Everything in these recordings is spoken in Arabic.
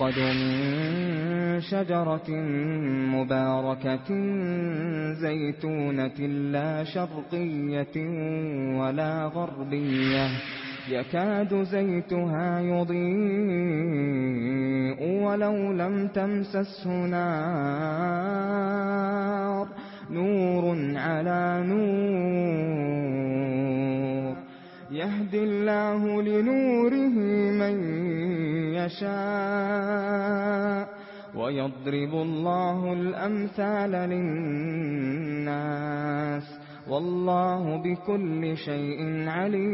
يوقد من شجرة مباركة زيتونة لا شرقية ولا غربية يكاد زيتها يضيء ولو لم تمسسه نار نور على نور يهدي الله لنوره من يشاء ويضرب الله الأمثال للناس والله بكل شيء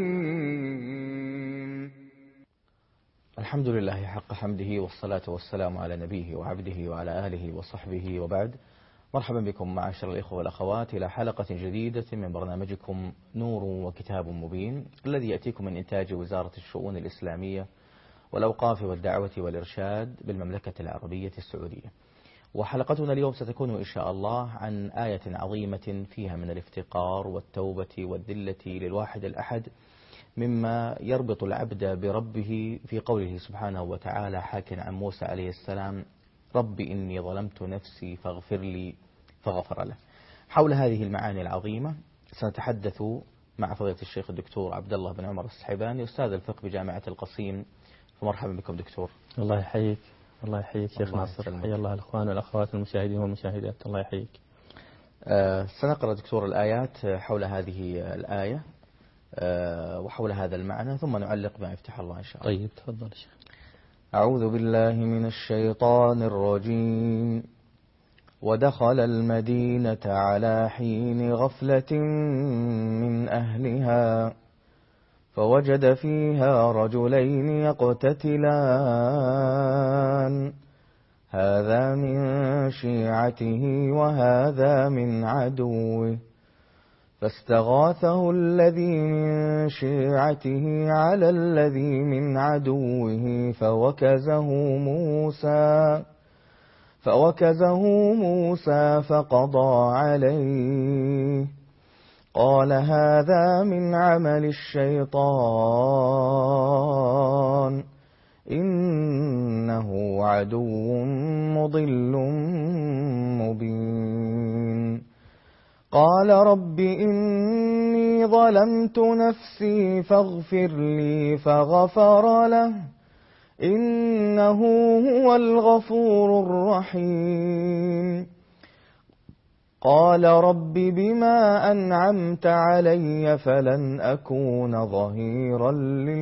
عليم. الحمد لله حق حمده والصلاة والسلام على نبيه وعبده وعلى آله وصحبه وبعد. مرحبا بكم معاشر الإخوة والأخوات إلى حلقة جديدة من برنامجكم نور وكتاب مبين الذي يأتيكم من إنتاج وزارة الشؤون الإسلامية والأوقاف والدعوة والإرشاد بالمملكة العربية السعودية. وحلقتنا اليوم ستكون إن شاء الله عن آية عظيمة فيها من الافتقار والتوبة والذلة للواحد الأحد مما يربط العبد بربه في قوله سبحانه وتعالى حاكٍ عن موسى عليه السلام رب إني ظلمت نفسي فاغفر لي فغفر له. حول هذه المعاني العظيمة سنتحدث مع فضيلة الشيخ الدكتور عبد الله بن عمر السحيباني أستاذ الفقه بجامعة القصيم. فمرحبا بكم دكتور. الله يحييك. الله يحييك شيخ ناصر. حيا الله الأخوان والأخوات المشاهدين والمشاهدات. الله يحييك. سنقرأ دكتور الآيات حول هذه الآية وحول هذا المعنى ثم نعلق بما يفتح الله إن شاء الله. طيب تفضل شيخ. أعوذ بالله من الشيطان الرجيم. ودخل المدينة على حين غفلة من أهلها فوجد فيها رجلين يقتتلان هذا من شيعته وهذا من عدوه فاستغاثه الذي من شيعته على الذي من عدوه فوكزه موسى فقضى عليه قال هذا من عمل الشيطان إنه عدو مضل مبين. قال رب إني ظلمت نفسي فاغفر لي فغفر له إنه هو الغفور الرحيم. قال رب بما أنعمت علي فلن أكون ظهيرا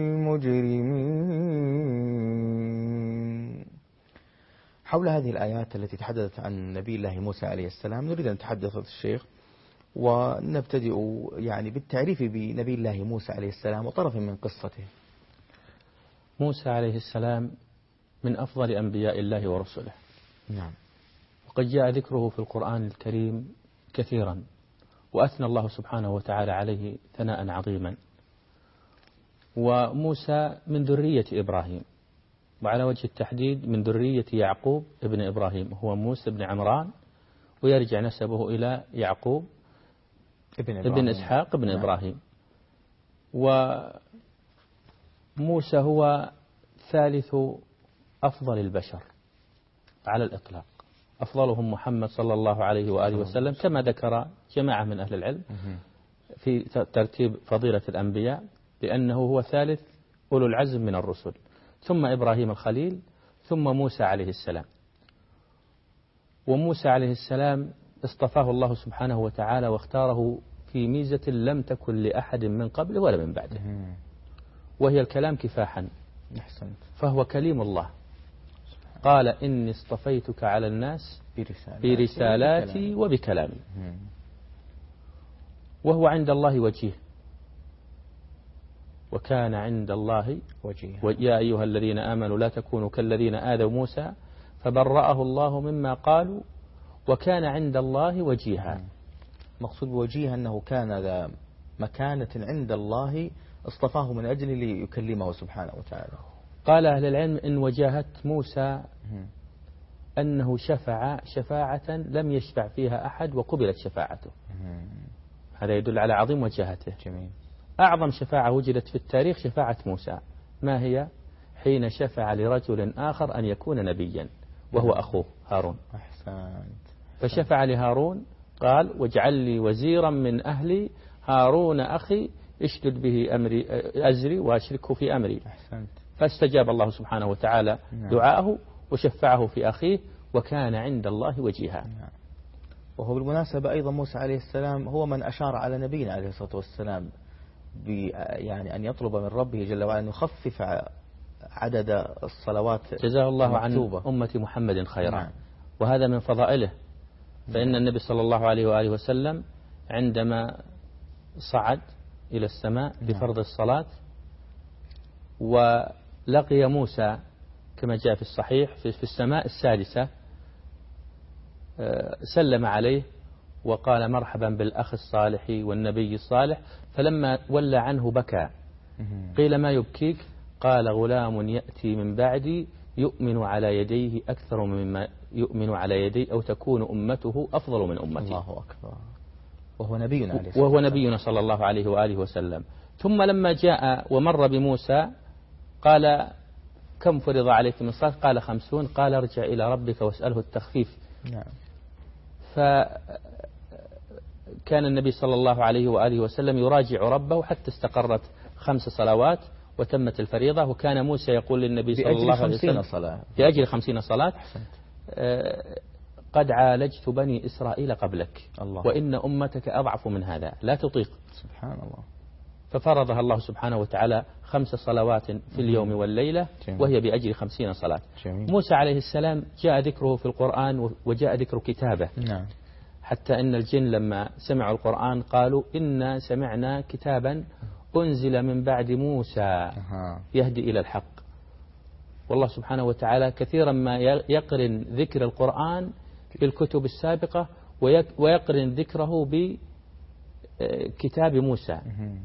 للمجرمين. حول هذه الآيات التي تحدثت عن نبي الله موسى عليه السلام نريد أن نتحدث الشيخ ونبتدئ يعني بالتعريف بنبي الله موسى عليه السلام وطرف من قصته. موسى عليه السلام من أفضل أنبياء الله ورسله. نعم. وقد جاء ذكره في القرآن الكريم كثيرا وأثنى الله سبحانه وتعالى عليه ثناء عظيما. وموسى من ذرية إبراهيم وعلى وجه التحديد من ذرية يعقوب ابن إبراهيم هو موسى بن عمران ويرجع نسبه إلى يعقوب ابن إسحاق ابن إبراهيم. وموسى هو ثالث أفضل البشر على الإطلاق. أفضلهم محمد صلى الله عليه وآله وسلم كما ذكر جماعة من أهل العلم في ترتيب فضيلة الأنبياء لأنه هو ثالث أولو العزم من الرسل ثم إبراهيم الخليل ثم موسى عليه السلام. وموسى عليه السلام اصطفاه الله سبحانه وتعالى واختاره في ميزة لم تكن لأحد من قبله ولا من بعده وهي الكلام كفاحا. فهو كليم الله قال إني اصطفيتك على الناس برسالاتي وبكلامي. وهو عند الله وجيه وكان عند الله وجيها. يا أيها الذين آمنوا لا تكونوا كالذين آذوا موسى فبرأه الله مما قالوا وكان عند الله وجيها. مقصود بوجيها أنه كان ذا مكانة عند الله اصطفاه من أجل ليكلمه سبحانه وتعالى. قال أهل العلم إن وجاهة موسى أنه شفع شفاعة لم يشفع فيها أحد وقبلت شفاعته. هذا يدل على عظيم وجاهته. جميل. أعظم شفاعة وجدت في التاريخ شفاعة موسى. ما هي؟ حين شفع لرجل آخر أن يكون نبيا وهو أخوه هارون. أحسنت. فشفع لهارون قال واجعل لي وزيرا من أهلي هارون أخي اشدد به أمري أزري وأشركه في أمري. أحسنت. فاستجاب الله سبحانه وتعالى دعاءه وشفعه في أخيه وكان عند الله وجيها. وهو بالمناسبة أيضا موسى عليه السلام هو من أشار على نبينا عليه الصلاة والسلام يعني أن يطلب من ربه جل وعلا أن يخفف عدد الصلوات. جزاه الله عن أمة محمد خيرا. وهذا من فضائله. فإن النبي صلى الله عليه وآله وسلم عندما صعد إلى السماء بفرض الصلاة ولقي موسى كما جاء في الصحيح في السماء السادسة سلم عليه وقال مرحبا بالأخ الصالح والنبي الصالح، فلما ولى عنه بكى. قيل ما يبكيك؟ قال غلام يأتي من بعدي يؤمن على يديه أكثر مما يؤمن على يدي أو تكون أمته أفضل من أمتي. الله أكبر. وهو نبينا عليه الصلاة وهو نبينا صلى الله عليه وآله وسلم. ثم لما جاء ومر بموسى قال كم فرض عليك من صلاة؟ قال 50. قال ارجع إلى ربك واسأله التخفيف. نعم. فكان النبي صلى الله عليه وآله وسلم يراجع ربه حتى استقرت 5 صلوات وتمت الفريضة. وكان موسى يقول للنبي صلى الله عليه وسلم لأجل 50 صلاة قد عالجت بني إسرائيل قبلك الله. وإن أمتك أضعف من هذا لا تطيق. سبحان الله. ففرضها الله سبحانه وتعالى 5 صلوات في اليوم والليلة وهي بأجل 50 صلاة. موسى عليه السلام جاء ذكره في القرآن وجاء ذكر كتابه. نعم. حتى إن الجن لما سمعوا القرآن قالوا إنا سمعنا كتابا أنزل من بعد موسى يهدي إلى الحق. والله سبحانه وتعالى كثيرا ما يقرن ذكر القرآن بالكتب السابقة ويقرن ذكره بكتاب موسى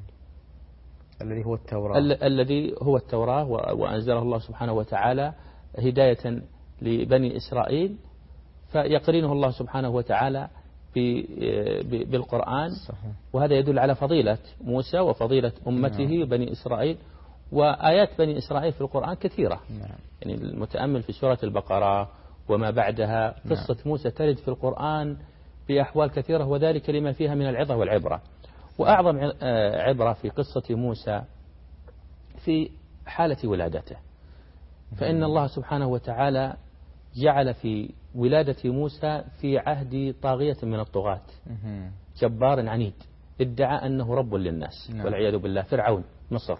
الذي هو التوراة وأنزله الله سبحانه وتعالى هداية لبني إسرائيل، فيقرنه الله سبحانه وتعالى بالقرآن. وهذا يدل على فضيلة موسى وفضيلة أمته بني إسرائيل. وآيات بني إسرائيل في القرآن كثيرة. يعني المتأمل في سورة البقرة وما بعدها قصة موسى ترد في القرآن بأحوال كثيرة، وذلك لما فيها من العظة والعبرة. وأعظم عبرة في قصة موسى في حالة ولادته، فإن الله سبحانه وتعالى جعل في ولادة موسى في عهد طاغية من الطغاة جبار عنيد ادعى أنه رب للناس والعياذ بالله، فرعون مصر.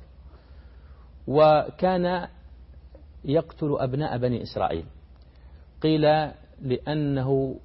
وكان يقتل أبناء بني إسرائيل. قيل لأنه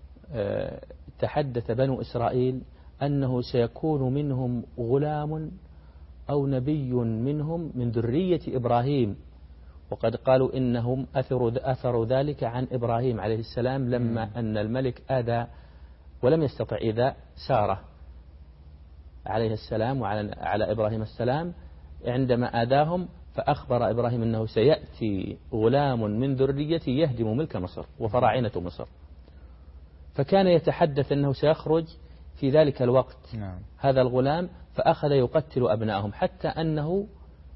تحدث بنو إسرائيل أنه سيكون منهم غلام أو نبي منهم من ذرية إبراهيم، وقد قالوا إنهم أثروا ذلك عن إبراهيم عليه السلام لما أن الملك آذى ولم يستطع إيذاء سارة عليه السلام وعلى إبراهيم السلام عندما آذاهم، فأخبر إبراهيم أنه سيأتي غلام من ذريته يهدم ملك مصر وفراعنة مصر. فكان يتحدث أنه سيخرج في ذلك الوقت هذا الغلام، فأخذ يقتل أبنائهم حتى أنه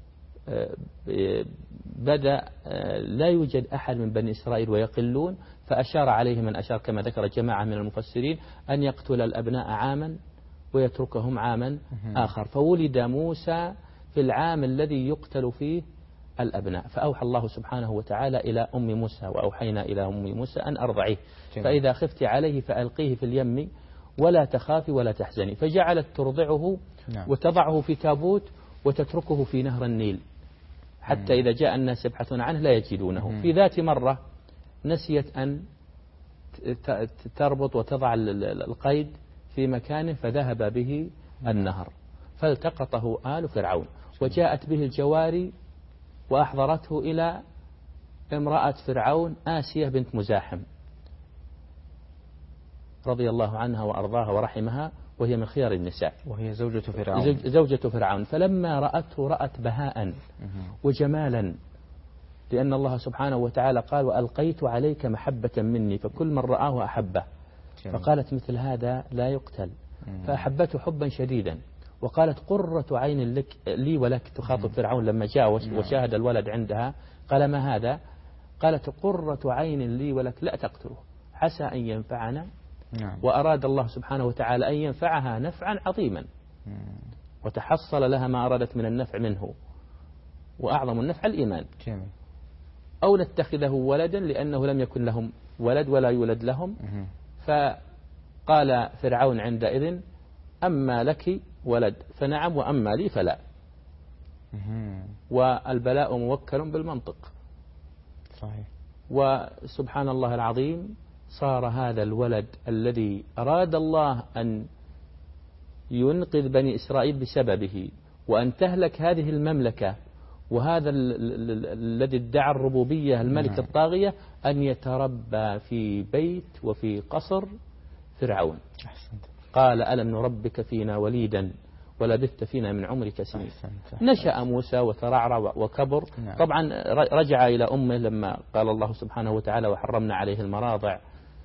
بدأ لا يوجد أحد من بني إسرائيل ويقلون، فأشار عليه من أشار كما ذكر جماعة من المفسرين أن يقتل الأبناء عاما ويتركهم عاما آخر. فولد موسى في العام الذي يقتل فيه الأبناء، فأوحى الله سبحانه وتعالى إلى أم موسى وأوحينا إلى أم موسى أن أرضعيه، فإذا خفت عليه فألقيه في اليم ولا تخافي ولا تحزني. فجعلت ترضعه وتضعه في تابوت وتتركه في نهر النيل حتى إذا جاء الناس يبحثون عنه لا يجدونه. في ذات مرة نسيت أن تربط وتضع القيد في مكانه فذهب به النهر فالتقطه آل فرعون، وجاءت به الجواري وأحضرته إلى امرأة فرعون آسية بنت مزاحم رضي الله عنها وأرضاها ورحمها، وهي من خيار النساء وهي زوجة فرعون. فلما رأته رأت بهاء وجمالا، لأن الله سبحانه وتعالى قال وألقيت عليك محبة مني فكل من رآه أحبه. فقالت مثل هذا لا يقتل، فأحبته حبا شديدا وقالت قرة عين لك لي ولك، تخاطب فرعون لما جاء وشاهد الولد عندها، قال ما هذا؟ قالت قرة عين لي ولك لا تقتله عسى أن ينفعنا. وأراد الله سبحانه وتعالى أن ينفعها نفعا عظيما، وتحصل لها ما أرادت من النفع منه، وأعظم النفع الإيمان. أو نتخذه ولدا لأنه لم يكن لهم ولد ولا يولد لهم. فقال فرعون عندئذ أما لك ولد فنعم وأما لي فلا. والبلاء موكل بالمنطق. صحيح. وسبحان الله العظيم صار هذا الولد الذي أراد الله أن ينقذ بني إسرائيل بسببه وأن تهلك هذه المملكة وهذا الذي ادعى الربوبية الملك الطاغية أن يتربى في بيت وفي قصر فرعون. قال ألم نربك فينا وليدا ولبثت فينا من عمرك سنين. نشأ موسى وترعرع وكبر. طبعا رجع إلى أمه لما قال الله سبحانه وتعالى وحرمنا عليه المراضع،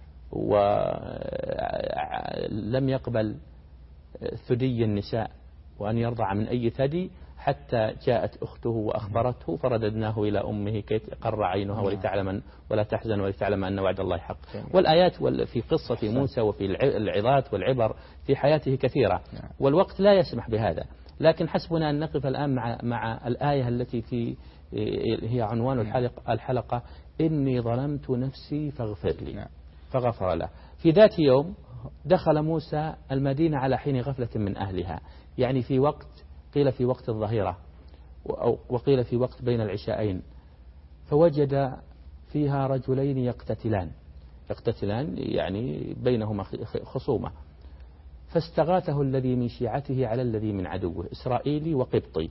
ولم يقبل ثدي النساء وأن يرضع من أي ثدي حتى جاءت أخته وأخبرته فرددناه إلى أمه كي تقر عينها ولتعلم ولا تحزن ولتعلم أن وعد الله حق. والآيات في قصة موسى وفي العظات والعبر في حياته كثيرة، والوقت لا يسمح بهذا، لكن حسبنا أن نقف الآن مع الآية التي هي عنوان الحلقة إني ظلمت نفسي فاغفر لي. فغفر له. في ذات يوم دخل موسى المدينة على حين غفلة من أهلها، يعني في وقت قيل في وقت الظهيرة وقيل في وقت بين العشاءين، فوجد فيها رجلين يقتتلان يعني بينهما خصومة، فاستغاثه الذي من شيعته على الذي من عدوه، إسرائيلي وقبطي.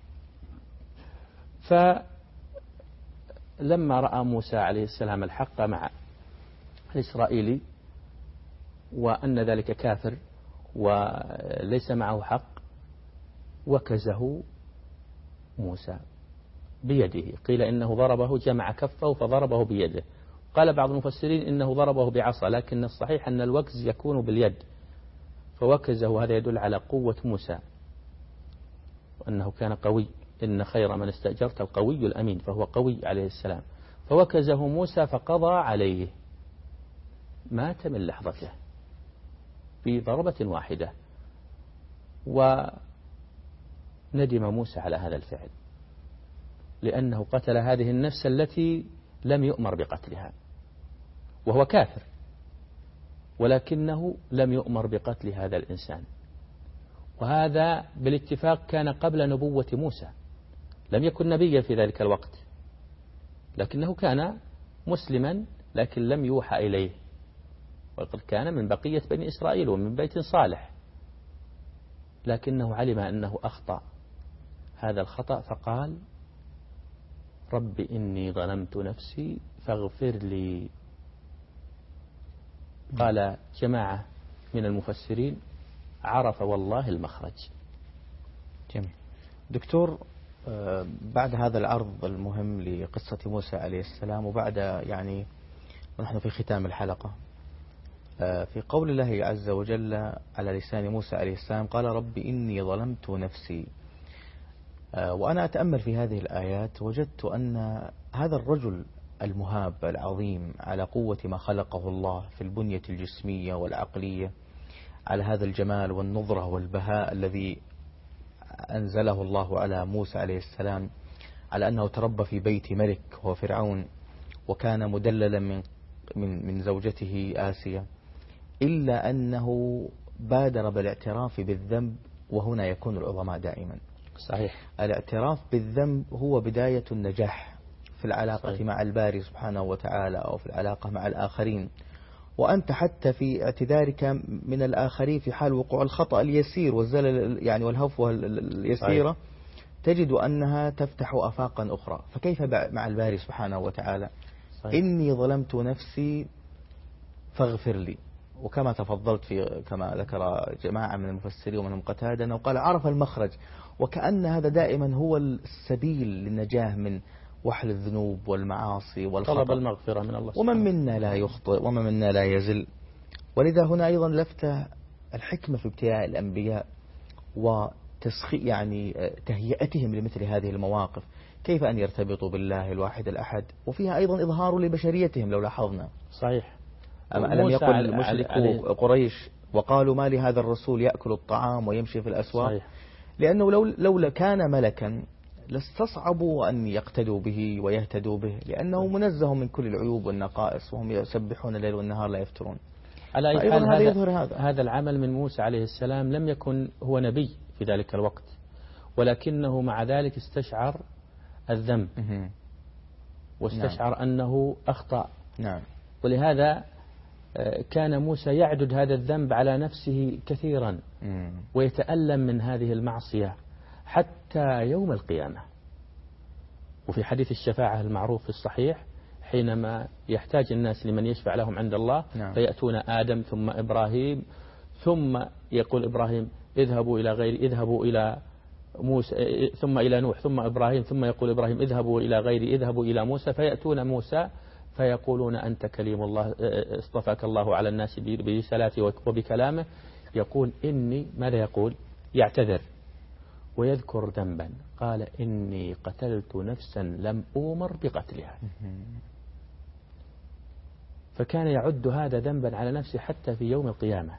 فلما رأى موسى عليه السلام الحق مع الإسرائيلي وأن ذلك كافر وليس معه حق، وكزه موسى بيده. قيل إنه ضربه، جمع كفه فضربه بيده. قال بعض المفسرين إنه ضربه بعصا، لكن الصحيح أن الوكز يكون باليد، فوكزه. هذا يدل على قوة موسى وأنه كان قوي. إن خير من استأجرت القوي الأمين، فهو قوي عليه السلام. فوكزه موسى فقضى عليه، مات من لحظته بضربة واحدة. وندم موسى على هذا الفعل لأنه قتل هذه النفس التي لم يؤمر بقتلها، وهو كافر، ولكنه لم يؤمر بقتل هذا الإنسان. وهذا بالاتفاق كان قبل نبوة موسى، لم يكن نبيا في ذلك الوقت، لكنه كان مسلما لكن لم يوحى إليه، وقد كان من بقية بني إسرائيل ومن بيت صالح، لكنه علم أنه أخطأ هذا الخطأ فقال رب إني ظلمت نفسي فاغفر لي. قال جماعة من المفسرين عرف والله المخرج. جميل. دكتور، بعد هذا العرض المهم لقصة موسى عليه السلام، وبعد يعني ونحن في ختام الحلقة، في قول الله عز وجل على لسان موسى عليه السلام قال رب إني ظلمت نفسي، وأنا أتأمل في هذه الآيات وجدت أن هذا الرجل المهاب العظيم على قوة ما خلقه الله في البنية الجسمية والعقلية، على هذا الجمال والنظرة والبهاء الذي أنزله الله على موسى عليه السلام، على أنه تربى في بيت ملك هو فرعون، وكان مدللا من زوجته آسيا، إلا أنه بادر بالاعتراف بالذنب، وهنا يكون العظماء دائما. صحيح. الاعتراف بالذنب هو بداية النجاح في العلاقة صحيح. مع الباري سبحانه وتعالى، أو في العلاقة مع الآخرين. وأنت حتى في اعتذارك من الآخرين في حال وقوع الخطأ اليسير والزلل يعني والهفوة اليسيرة صحيح. تجد أنها تفتح آفاقا أخرى. فكيف مع الباري سبحانه وتعالى؟ صحيح. إني ظلمت نفسي فاغفر لي. وكما تفضلت كما ذكر جماعة من المفسرين ومنهم قتادة أنه قال عرف المخرج، وكأن هذا دائما هو السبيل للنجاة من وحل الذنوب والمعاصي والخطأ. طلب المغفرة من الله. ومن منا لا يخطئ ومن منا لا يزل. ولذا هنا أيضا لفتة الحكمة في ابتلاء الأنبياء، يعني تهيئتهم لمثل هذه المواقف، كيف أن يرتبطوا بالله الواحد الأحد، وفيها أيضا إظهار لبشريتهم لو لاحظنا. صحيح. ألم يقل مشركو قريش وقالوا ما لهذا الرسول يأكل الطعام ويمشي في الأسواق؟ صحيح. لأنه لولا كان ملكا لاستصعبوا أن يقتدوا به ويهتدوا به، لأنه منزه من كل العيوب والنقائص، وهم يسبحون الليل والنهار لا يفترون. على أي حال هذا هذا العمل من موسى عليه السلام لم يكن هو نبي في ذلك الوقت، ولكنه مع ذلك استشعر الذنب واستشعر أنه أخطأ. نعم. ولهذا كان موسى يعدد هذا الذنب على نفسه كثيرا ويتألم من هذه المعصية حتى يوم القيامة. وفي حديث الشفاعة المعروف في الصحيح حينما يحتاج الناس لمن يشفع لهم عند الله، نعم. فيأتون آدم ثم إبراهيم، ثم يقول إبراهيم اذهبوا إلى موسى، ثم إلى نوح، ثم إبراهيم، ثم يقول إبراهيم اذهبوا إلى موسى، فيأتون موسى فيقولون أنت كليم الله، اصطفاك الله على الناس برسالاته وبكلامه. يقول إني، ماذا يقول؟ يعتذر ويذكر ذنبا، قال إني قتلت نفسا لم أؤمر بقتلها. فكان يعد هذا ذنبا على نفسه حتى في يوم القيامة.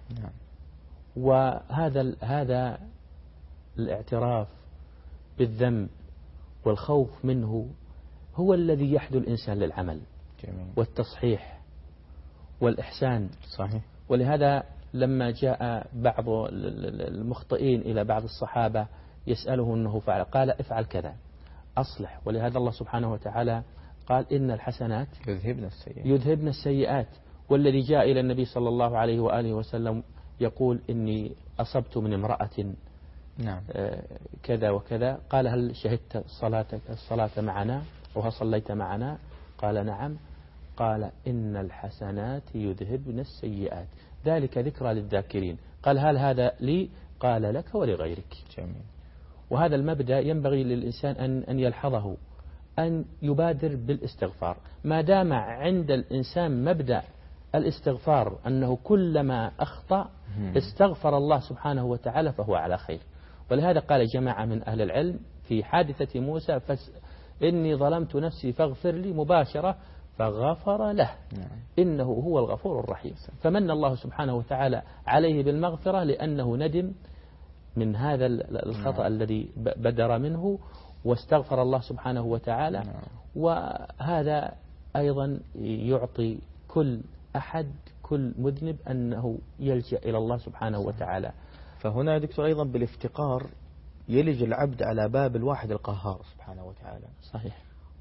وهذا الاعتراف بالذنب والخوف منه هو الذي يحدو الإنسان للعمل. جميل. والتصحيح والإحسان. صحيح. ولهذا لما جاء بعض المخطئين إلى بعض الصحابة يسأله أنه فعل، قال افعل كذا أصلح. ولهذا الله سبحانه وتعالى قال إن الحسنات يذهبن السيئات. والذي جاء إلى النبي صلى الله عليه وآله وسلم يقول إني أصبت من امرأة نعم. كذا وكذا، قال هل شهدت الصلاة معنا وهل صليت معنا؟ قال نعم. قال إن الحسنات يذهبن السيئات ذلك ذكرى للذاكرين. قال هل هذا لي؟ قال لك ولغيرك. جميل. وهذا المبدأ ينبغي للإنسان أن يلحظه، أن يبادر بالاستغفار. ما دام عند الإنسان مبدأ الاستغفار أنه كلما أخطأ استغفر الله سبحانه وتعالى فهو على خير. ولهذا قال جماعة من أهل العلم في حادثة موسى إني ظلمت نفسي فاغفر لي، مباشرة فغفر له. إنه هو الغفور الرحيم. فمن الله سبحانه وتعالى عليه بالمغفرة لأنه ندم من هذا الخطأ الذي بدر منه واستغفر الله سبحانه وتعالى. وهذا أيضا يعطي كل أحد، كل مذنب، أنه يلجأ إلى الله سبحانه وتعالى. فهنا دكتور أيضا بالافتقار يلج العبد على باب الواحد القهار سبحانه وتعالى. صحيح.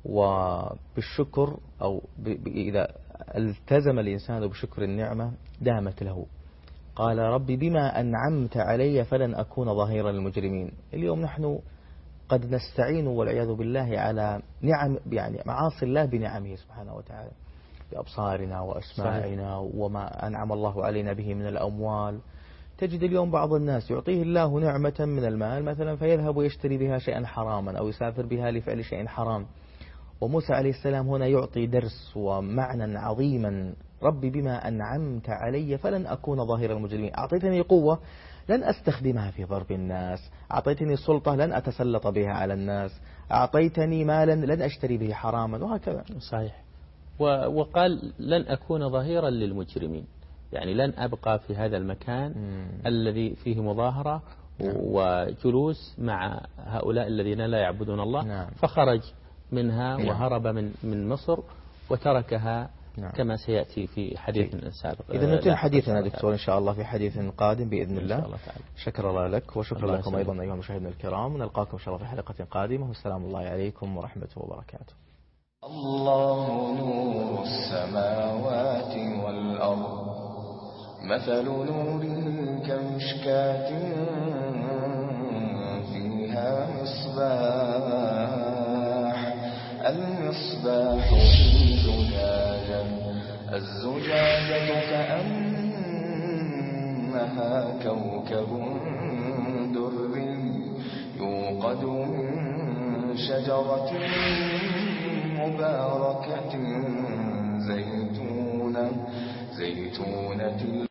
وبالشكر أو إذا التزم الإنسان بشكر النعمة دامت له. قال ربي بما أنعمت علي فلن أكون ظهيرا للمجرمين. اليوم نحن قد نستعين والعياذ بالله على نعم، يعني معاصي الله بنعمه سبحانه وتعالى، بأبصارنا وأسماعنا وما أنعم الله علينا به من الأموال. تجد اليوم بعض الناس يعطيه الله نعمة من المال مثلا فيذهب ويشتري بها شيئا حراما أو يسافر بها لفعل شيء حرام. وموسى عليه السلام هنا يعطي درس ومعنى عظيما، ربي بما أنعمت علي فلن أكون ظهير المجرمين. أعطيتني قوة لن أستخدمها في ضرب الناس، أعطيتني سلطة لن أتسلط بها على الناس، أعطيتني مالا لن أشتري به حراما، وهكذا. صحيح. وقال لن أكون ظهيرا للمجرمين، يعني لن أبقى في هذا المكان الذي فيه مظاهرة وجلوس مع هؤلاء الذين لا يعبدون الله. فخرج منها وهرب من مصر وتركها كما سيأتي في حديث سابق. إذا نتم حديثنا دكتور إن شاء الله في حديث قادم بإذن الله. شكر الله لك وشكرا لكم أيضا أيها المشاهدين الكرام، ونلقاكم إن شاء الله في حلقة قادمة، والسلام الله عليكم ورحمة وبركاته. الله نور السماوات والأرض، مثل نور كمشكاة فيها مصباح، المصباح في زجاجة، الزجاجة كأنها كوكب دري يوقد من شجرة مباركة زيتونة